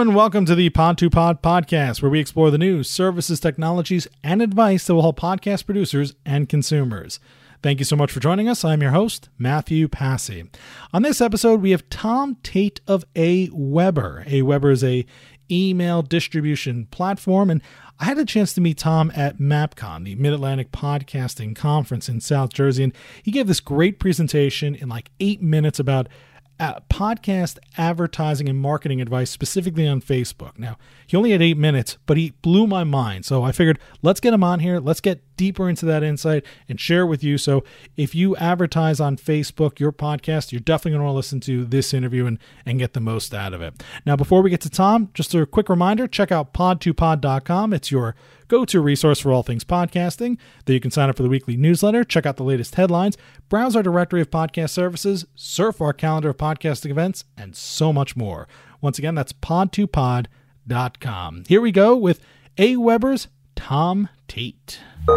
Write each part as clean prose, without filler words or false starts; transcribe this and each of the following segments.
and welcome to the Pod2Pod podcast, where we explore the news, services, technologies, and advice that will help podcast producers and consumers. Thank you so much for joining us. I'm your host, Matthew Passy. On this episode, we have Tom Tate of Aweber. Aweber is a email distribution platform, and I had a chance to meet Tom at MapCon, the Mid-Atlantic Podcasting Conference in South Jersey, and he gave this great presentation in like 8 minutes about podcast advertising and marketing advice, specifically on Facebook. Now, he only had 8 minutes, but he blew my mind. So I figured, let's get him on here. Let's get deeper into that insight and share it with you. So if you advertise on Facebook, your podcast, you're definitely going to want to listen to this interview and get the most out of it. Now, before we get to Tom, just a quick reminder, check out pod2pod.com. It's your go-to resource for all things podcasting. There you can sign up for the weekly newsletter, check out the latest headlines, browse our directory of podcast services, surf our calendar of podcasting events, and so much more. Once again, that's pod2pod.com. Here we go with Aweber's Tom Tate.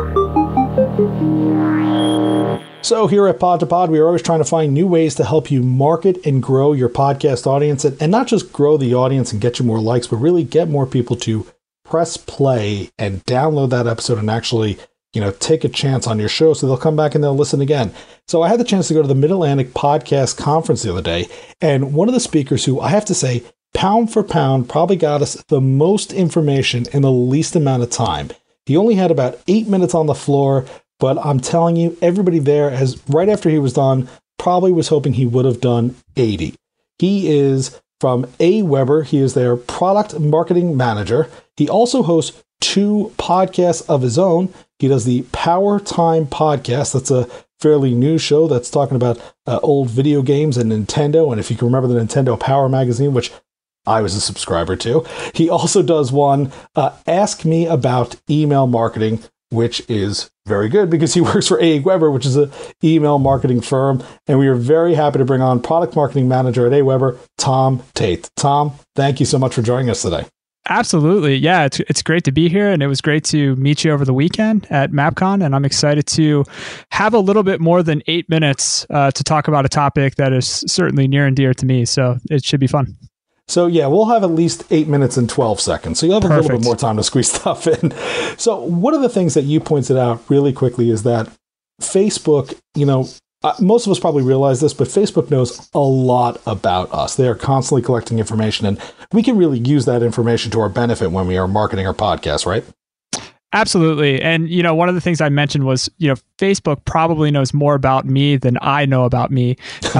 So here at Pod2Pod, we are always trying to find new ways to help you market and grow your podcast audience, and not just grow the audience and get you more likes, but really get more people to press play and download that episode and actually, take a chance on your show so they'll come back and they'll listen again. So I had the chance to go to the Mid-Atlantic Podcast Conference the other day, and one of the speakers who I have to say, pound for pound, probably got us the most information in the least amount of time. He only had about 8 minutes on the floor, but I'm telling you, everybody there, as right after he was done, probably was hoping he would have done 80. He is from Aweber. He is their product marketing manager. He also hosts 2 podcasts of his own. He does the Power Time podcast. That's a fairly new show that's talking about old video games and Nintendo. And if you can remember the Nintendo Power magazine, which I was a subscriber to. He also does one, Ask Me About Email Marketing, which is very good because he works for Aweber, which is an email marketing firm. And we are very happy to bring on product marketing manager at Aweber, Tom Tate. Tom, thank you so much for joining us today. Absolutely. Yeah, it's great to be here, and it was great to meet you over the weekend at MapCon, and I'm excited to have a little bit more than 8 minutes to talk about a topic that is certainly near and dear to me, so it should be fun. So yeah, we'll have at least 8 minutes and 12 seconds, so you'll have a little bit more time to squeeze stuff in. So one of the things that you pointed out really quickly is that Facebook, most of us probably realize this, but Facebook knows a lot about us. They are constantly collecting information, and we can really use that information to our benefit when we are marketing our podcast, right? Absolutely. And, one of the things I mentioned was, Facebook probably knows more about me than I know about me.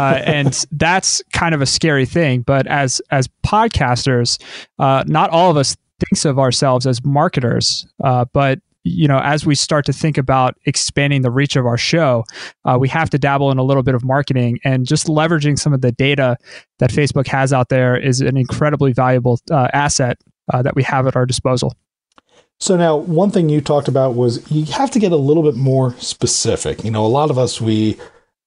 And that's kind of a scary thing. But as podcasters, not all of us thinks of ourselves as marketers, but as we start to think about expanding the reach of our show, we have to dabble in a little bit of marketing, and just leveraging some of the data that Facebook has out there is an incredibly valuable asset that we have at our disposal. So now, one thing you talked about was you have to get a little bit more specific. A lot of us, we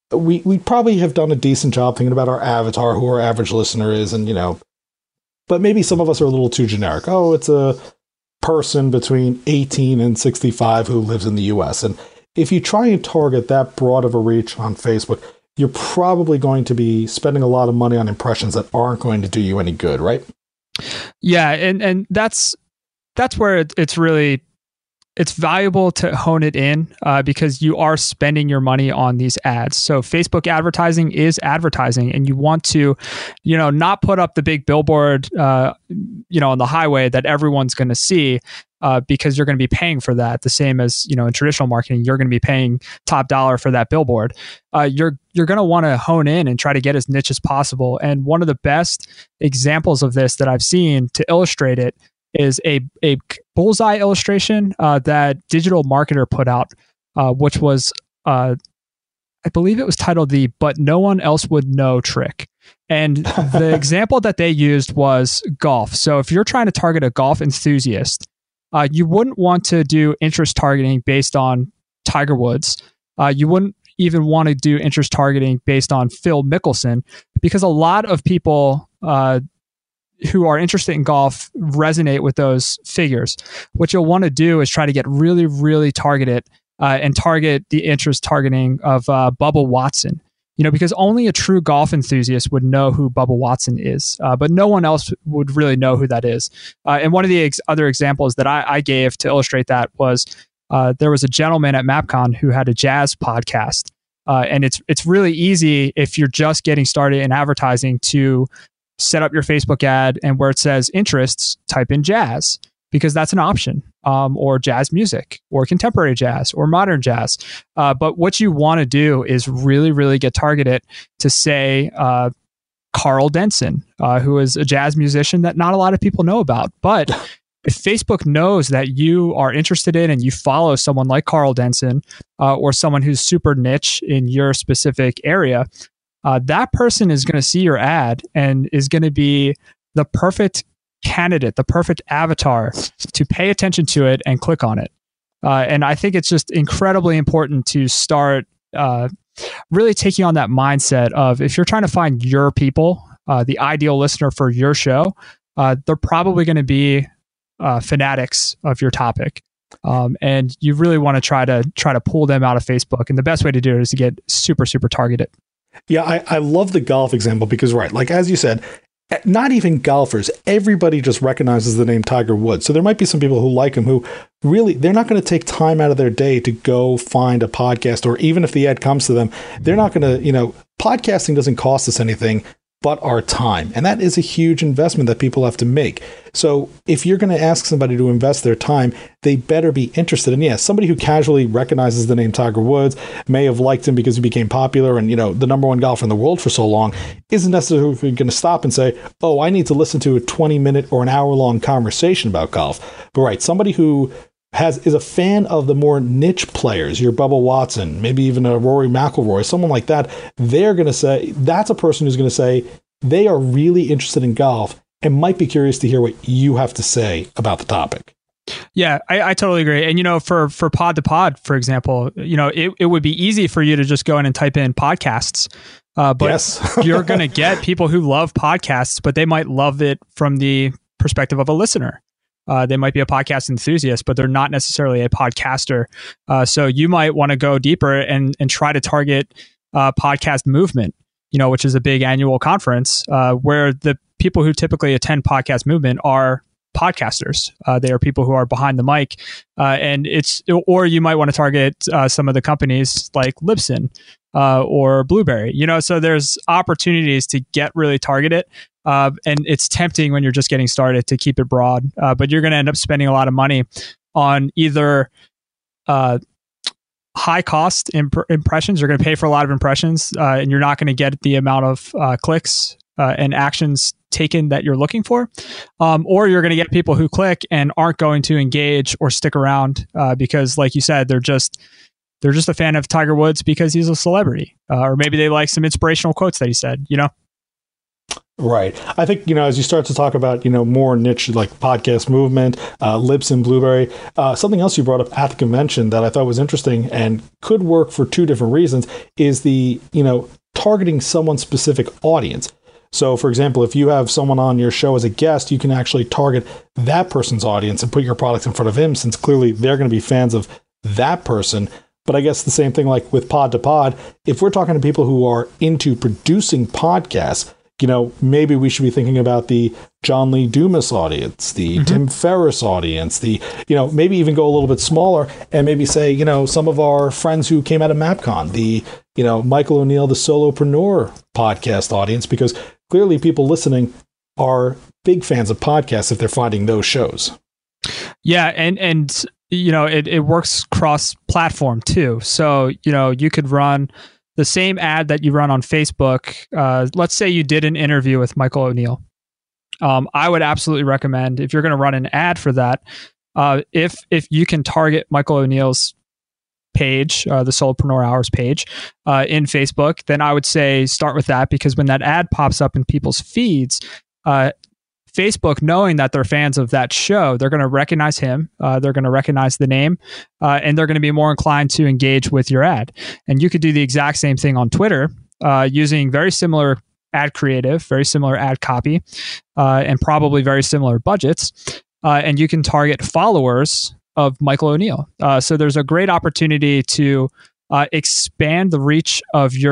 probably have done a decent job thinking about our avatar, who our average listener is, and, but maybe some of us are a little too generic. Oh, it's a person between 18 and 65 who lives in the US. And if you try and target that broad of a reach on Facebook, you're probably going to be spending a lot of money on impressions that aren't going to do you any good, right? Yeah, and that's where it's valuable to hone it in because you are spending your money on these ads. So Facebook advertising is advertising, and you want to, not put up the big billboard, on the highway that everyone's going to see because you're going to be paying for that. The same as, in traditional marketing, you're going to be paying top dollar for that billboard. You're going to want to hone in and try to get as niche as possible. And one of the best examples of this that I've seen to illustrate it is a bullseye illustration that Digital Marketer put out, which was, I believe it was titled the "But No One Else Would Know" trick. And the example that they used was golf. So if you're trying to target a golf enthusiast, you wouldn't want to do interest targeting based on Tiger Woods. You wouldn't even want to do interest targeting based on Phil Mickelson, because a lot of people who are interested in golf resonate with those figures. What you'll want to do is try to get really, really targeted and target the interest targeting of Bubba Watson. because only a true golf enthusiast would know who Bubba Watson is, but no one else would really know who that is. And one of the other examples that I gave to illustrate that was there was a gentleman at MapCon who had a jazz podcast. And it's really easy if you're just getting started in advertising to set up your Facebook ad, and where it says interests, type in jazz, because that's an option, or jazz music, or contemporary jazz, or modern jazz. But what you want to do is really, really get targeted to say Carl Denson, who is a jazz musician that not a lot of people know about. But if Facebook knows that you are interested in and you follow someone like Carl Denson, or someone who's super niche in your specific area, that person is going to see your ad and is going to be the perfect candidate, the perfect avatar to pay attention to it and click on it. And I think it's just incredibly important to start really taking on that mindset of, if you're trying to find your people, the ideal listener for your show, they're probably going to be fanatics of your topic. And you really want to try to pull them out of Facebook. And the best way to do it is to get super, super targeted. Yeah, I love the golf example because, right, like as you said, not even golfers, everybody just recognizes the name Tiger Woods. So there might be some people who like him who really, they're not going to take time out of their day to go find a podcast, or even if the ad comes to them, they're not going to, podcasting doesn't cost us anything but our time. And that is a huge investment that people have to make. So if you're going to ask somebody to invest their time, they better be interested. And yes, somebody who casually recognizes the name Tiger Woods, may have liked him because he became popular and, the number one golfer in the world for so long, isn't necessarily going to stop and say, oh, I need to listen to a 20-minute or an hour-long conversation about golf. But right, somebody who is a fan of the more niche players, your Bubba Watson, maybe even a Rory McIlroy, someone like that, they're going to say, that's a person who's going to say they are really interested in golf and might be curious to hear what you have to say about the topic. Yeah, I totally agree. And, for Pod to Pod, for example, it would be easy for you to just go in and type in podcasts. But yes. You're going to get people who love podcasts, but they might love it from the perspective of a listener. They might be a podcast enthusiast, but they're not necessarily a podcaster. So you might want to go deeper and try to target Podcast Movement, which is a big annual conference where the people who typically attend Podcast Movement are podcasters. They are people who are behind the mic, or you might want to target some of the companies like Libsyn or Blueberry. So there's opportunities to get really targeted. And it's tempting when you're just getting started to keep it broad, but you're going to end up spending a lot of money on either high cost impressions. You're going to pay for a lot of impressions, and you're not going to get the amount of clicks and actions taken that you're looking for, or you're going to get people who click and aren't going to engage or stick around because, like you said, they're just a fan of Tiger Woods because he's a celebrity, or maybe they like some inspirational quotes that he said. Right. I think, as you start to talk about, more niche like Podcast Movement, Libsyn, Blueberry, something else you brought up at the convention that I thought was interesting and could work for two different reasons is the, targeting someone's specific audience. So, for example, if you have someone on your show as a guest, you can actually target that person's audience and put your products in front of him, since clearly they're going to be fans of that person. But I guess the same thing like with Pod to Pod, if we're talking to people who are into producing podcasts, maybe we should be thinking about the John Lee Dumas audience, the Tim Ferriss audience, the, maybe even go a little bit smaller and maybe say, some of our friends who came out of MapCon, the, Michael O'Neill, the Solopreneur podcast audience, because clearly people listening are big fans of podcasts if they're finding those shows. Yeah. And it works cross platform too. So, you could run the same ad that you run on Facebook. Let's say you did an interview with Michael O'Neill. I would absolutely recommend, if you're going to run an ad for that, if you can target Michael O'Neill's page, the Solopreneur Hours page in Facebook, then I would say start with that, because when that ad pops up in people's feeds, Facebook, knowing that they're fans of that show, they're going to recognize him, they're going to recognize the name, and they're going to be more inclined to engage with your ad. And you could do the exact same thing on Twitter using very similar ad creative, very similar ad copy, and probably very similar budgets. And you can target followers of Michael O'Neill. So there's a great opportunity to expand the reach of your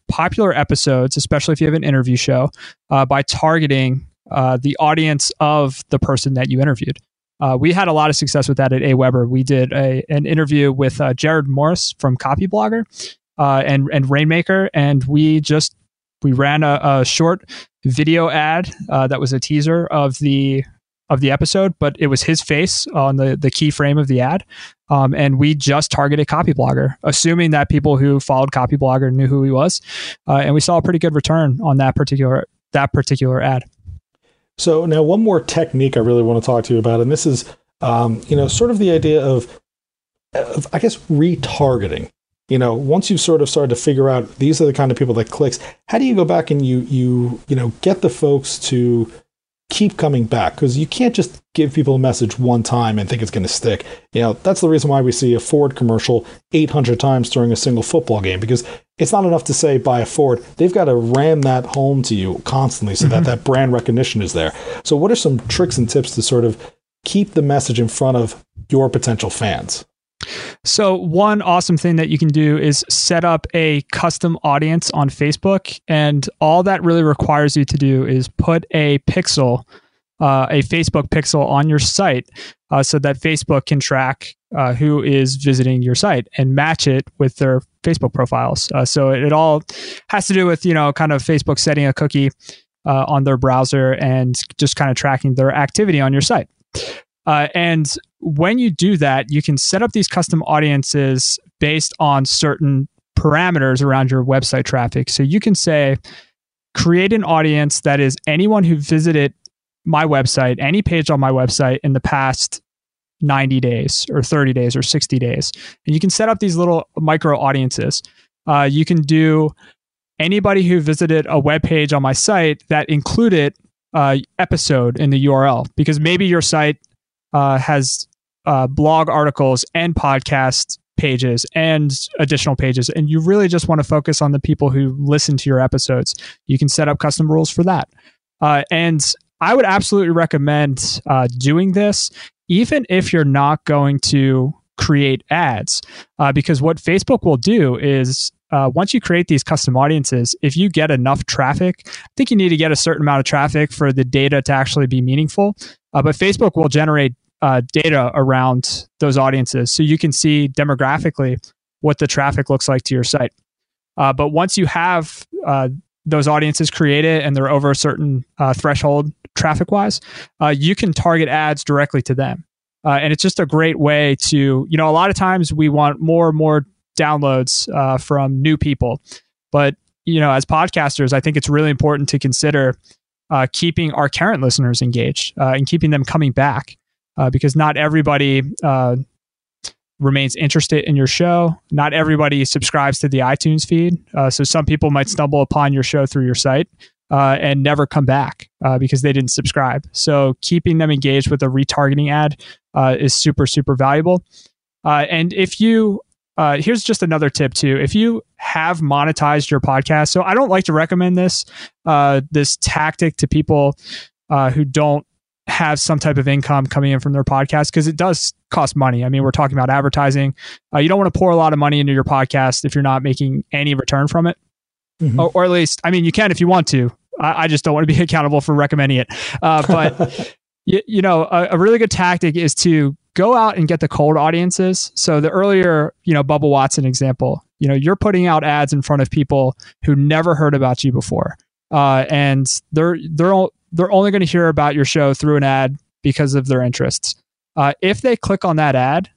popular episodes, especially if you have an interview show, by targeting the audience of the person that you interviewed. We had a lot of success with that at AWeber. We did an interview with Jared Morris from Copyblogger and Rainmaker, and we ran a short video ad that was a teaser of the episode, but it was his face on the key frame of the ad. And we just targeted Copyblogger, assuming that people who followed Copyblogger knew who he was. And we saw a pretty good return on that particular ad. So now one more technique I really want to talk to you about, and this is, sort of the idea of I guess, retargeting. Once you've sort of started to figure out these are the kind of people that clicks, how do you go back and you get the folks to keep coming back? Because you can't just give people a message one time and think it's going to stick. That's the reason why we see a Ford commercial 800 times during a single football game, because it's not enough to say buy a Ford. They've got to ram that home to you constantly so that brand recognition is there. So what are some tricks and tips to sort of keep the message in front of your potential fans? So one awesome thing that you can do is set up a custom audience on Facebook. And all that really requires you to do is put a Facebook pixel on your site so that Facebook can track who is visiting your site and match it with their Facebook profiles. So it all has to do with, kind of Facebook setting a cookie on their browser and just kind of tracking their activity on your site. And when you do that, you can set up these custom audiences based on certain parameters around your website traffic. So you can say, create an audience that is anyone who visited my website, any page on my website in the past 90 days or 30 days or 60 days. And you can set up these little micro audiences. You can do anybody who visited a web page on my site that included episode in the URL, because maybe your site has blog articles and podcast pages and additional pages, and you really just want to focus on the people who listen to your episodes. You can set up custom rules for that. And I would absolutely recommend doing this, even if you're not going to create ads, because what Facebook will do is once you create these custom audiences, if you get enough traffic, I think you need to get a certain amount of traffic for the data to actually be meaningful. But Facebook will generate data around those audiences, so you can see demographically what the traffic looks like to your site. But once you have those audiences created and they're over a certain threshold traffic-wise, you can target ads directly to them. And it's just a great way to, a lot of times we want more and more downloads from new people. But, as podcasters, I think it's really important to consider keeping our current listeners engaged and keeping them coming back, because not everybody remains interested in your show. Not everybody subscribes to the iTunes feed. So some people might stumble upon your show through your site and never come back because they didn't subscribe. So keeping them engaged with a retargeting ad is super, super valuable. And if you, here's just another tip too. If you have monetized your podcast, so I don't like to recommend this tactic to people who don't have some type of income coming in from their podcast, because it does cost money. I mean, we're talking about advertising. You don't want to pour a lot of money into your podcast if you're not making any return from it. Mm-hmm. Or at least, I mean, you can if you want to. I just don't want to be accountable for recommending it. But a really good tactic is to go out and get the cold audiences. So the earlier, Bubba Watson example, you're putting out ads in front of people who never heard about you before, and they're only going to hear about your show through an ad because of their interests. If they click on that ad,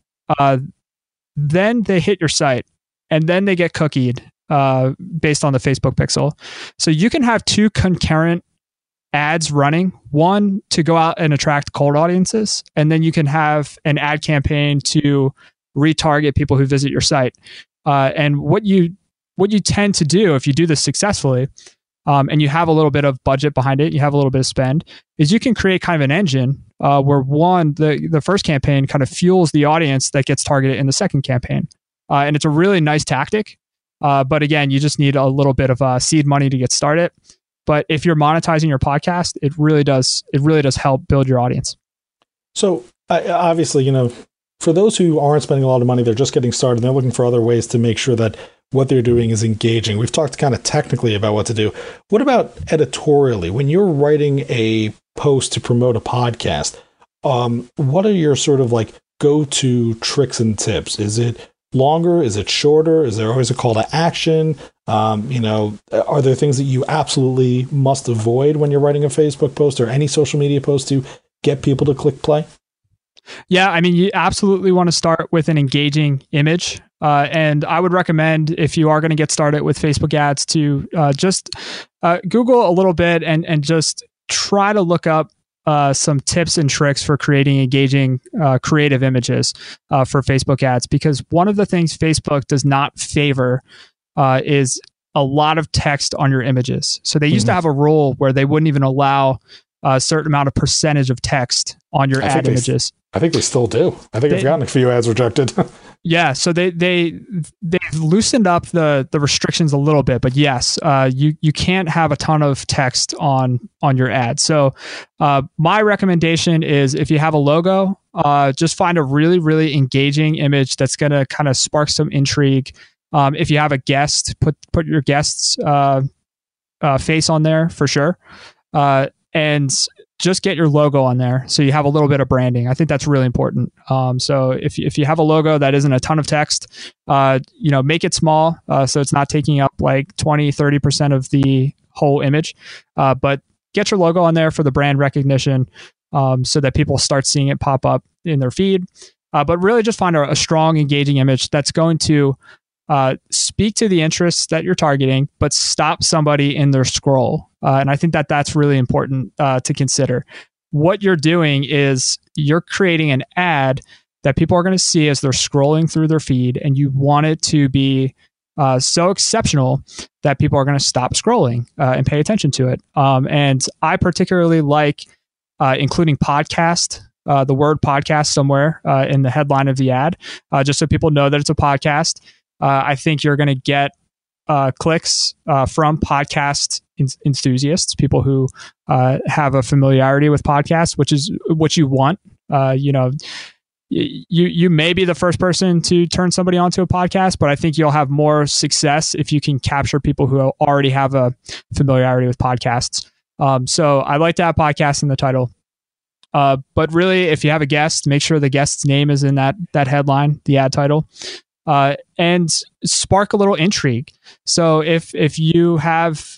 then they hit your site, and then they get cookied based on the Facebook pixel. So you can have two concurrent ads running, one to go out and attract cold audiences, and then you can have an ad campaign to retarget people who visit your site. And what you tend to do if you do this successfully, and you have a little bit of budget behind it, you have a little bit of spend, is you can create kind of an engine where the first campaign kind of fuels the audience that gets targeted in the second campaign. And it's a really nice tactic. But again, you just need a little bit of seed money to get started. But if you're monetizing your podcast, it really does help build your audience. So obviously, for those who aren't spending a lot of money, they're just getting started. They're looking for other ways to make sure that what they're doing is engaging. We've talked kind of technically about what to do. What about editorially? When you're writing a post to promote a podcast, what are your sort of like go-to tricks and tips? Is it longer? Is it shorter? Is there always a call to action? Are there things that you absolutely must avoid when you're writing a Facebook post or any social media post to get people to click play? Yeah, I mean, you absolutely want to start with an engaging image. And I would recommend, if you are going to get started with Facebook ads, to just Google a little bit and just try to look up some tips and tricks for creating engaging creative images for Facebook ads. Because one of the things Facebook does not favor is a lot of text on your images. So they used to have a rule where they wouldn't even allow a certain amount of percentage of text on your ad images. I think they still do. I think I've gotten a few ads rejected. Yeah, so they've loosened up the restrictions a little bit, but yes, you can't have a ton of text on your ad. So my recommendation is, if you have a logo, just find a really, really engaging image that's going to kind of spark some intrigue. If you have a guest, put your guest's face on there for sure, and just get your logo on there so you have a little bit of branding. I think that's really important. So if you have a logo that isn't a ton of text, make it small so it's not taking up like 20-30% of the whole image. But get your logo on there for the brand recognition, so that people start seeing it pop up in their feed. But really just find a strong, engaging image that's going to speak to the interests that you're targeting, but stop somebody in their scroll. And I think that's really important to consider. What you're doing is you're creating an ad that people are going to see as they're scrolling through their feed, and you want it to be so exceptional that people are going to stop scrolling and pay attention to it. And I particularly like including podcast, the word podcast somewhere in the headline of the ad, just so people know that it's a podcast. I think you're going to get clicks from podcast enthusiasts, people who have a familiarity with podcasts, which is what you want. You may be the first person to turn somebody onto a podcast, but I think you'll have more success if you can capture people who already have a familiarity with podcasts. So I like to have podcast in the title. But really, if you have a guest, make sure the guest's name is in that headline, the ad title. And spark a little intrigue. So if you have,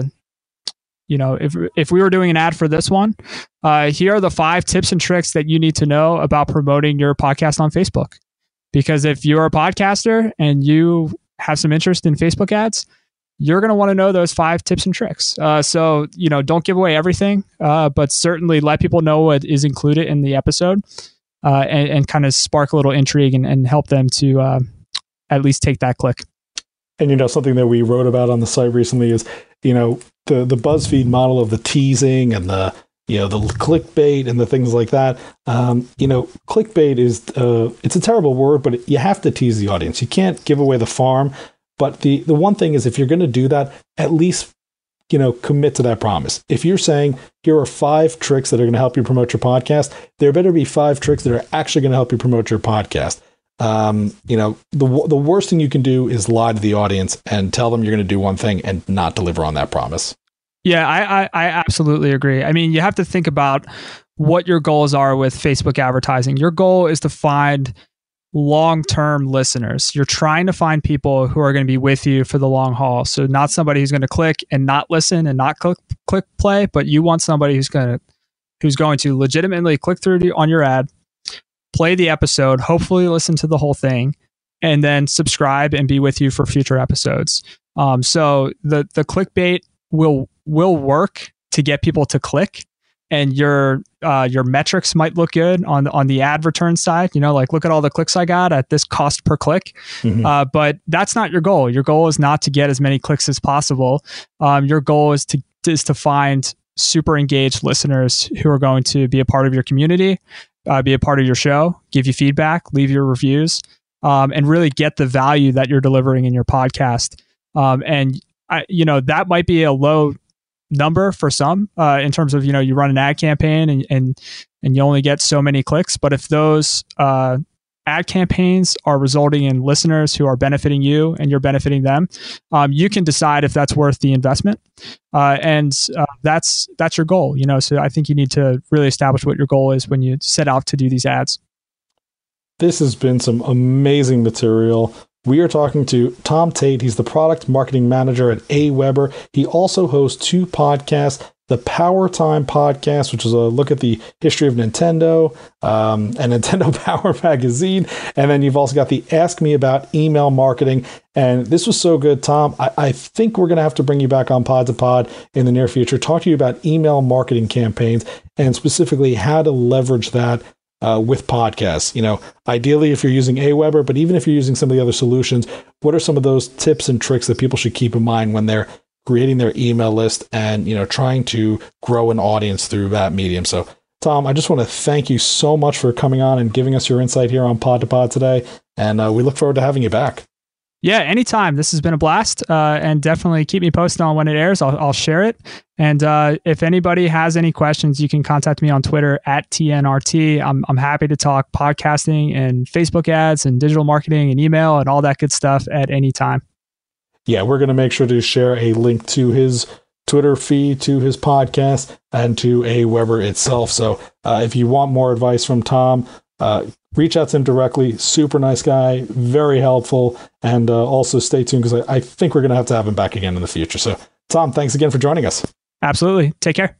if we were doing an ad for this one, here are the 5 tips and tricks that you need to know about promoting your podcast on Facebook. Because if you're a podcaster and you have some interest in Facebook ads, you're going to want to know those 5 tips and tricks. So don't give away everything, but certainly let people know what is included in the episode. And kind of spark a little intrigue and help them to at least take that click. And something that we wrote about on the site recently is the BuzzFeed model of the teasing and the clickbait and the things like that. Clickbait is it's a terrible word, but you have to tease the audience. You can't give away the farm. But the one thing is, if you're going to do that, at least commit to that promise. If you're saying, here are 5 tricks that are going to help you promote your podcast, there better be 5 tricks that are actually going to help you promote your podcast. The worst thing you can do is lie to the audience and tell them you're going to do one thing and not deliver on that promise. Yeah, I absolutely agree. I mean, you have to think about what your goals are with Facebook advertising. Your goal is to find long-term listeners. You're trying to find people who are going to be with you for the long haul. So not somebody who's going to click and not listen and not click play, but you want somebody who's going to legitimately click through on your ad, play the episode, hopefully listen to the whole thing, and then subscribe and be with you for future episodes. So the clickbait will work to get people to click. And your metrics might look good on the ad return side. Like, look at all the clicks I got at this cost per click. Mm-hmm. But that's not your goal. Your goal is not to get as many clicks as possible. Your goal is to find super engaged listeners who are going to be a part of your community, be a part of your show, give you feedback, leave your reviews, and really get the value that you're delivering in your podcast. That might be a low number for some in terms of you run an ad campaign and you only get so many clicks, but if those ad campaigns are resulting in listeners who are benefiting you and you're benefiting them, you can decide if that's worth the investment. That's your goal, so I think you need to really establish what your goal is when you set out to do these ads. This has been some amazing material. We are talking to Tom Tate. He's the product marketing manager at AWeber. He also hosts 2 podcasts, the Power Time podcast, which is a look at the history of Nintendo, and Nintendo Power Magazine. And then you've also got the Ask Me About Email Marketing. And this was so good, Tom. I think we're going to have to bring you back on Pod to Pod in the near future, talk to you about email marketing campaigns and specifically how to leverage that with podcasts. Ideally if you're using AWeber, but even if you're using some of the other solutions, what are some of those tips and tricks that people should keep in mind when they're creating their email list and, trying to grow an audience through that medium? So Tom, I just want to thank you so much for coming on and giving us your insight here on Pod to Pod today. And we look forward to having you back. Yeah, anytime. This has been a blast, and definitely keep me posted on when it airs. I'll share it. And if anybody has any questions, you can contact me on Twitter at TNRT. I'm happy to talk podcasting and Facebook ads and digital marketing and email and all that good stuff at any time. Yeah, we're going to make sure to share a link to his Twitter feed, to his podcast, and to AWeber itself. So if you want more advice from Tom, reach out to him directly. Super nice guy, very helpful, and also stay tuned because I think we're going to have him back again in the future. So, Tom, thanks again for joining us. Absolutely. Take care.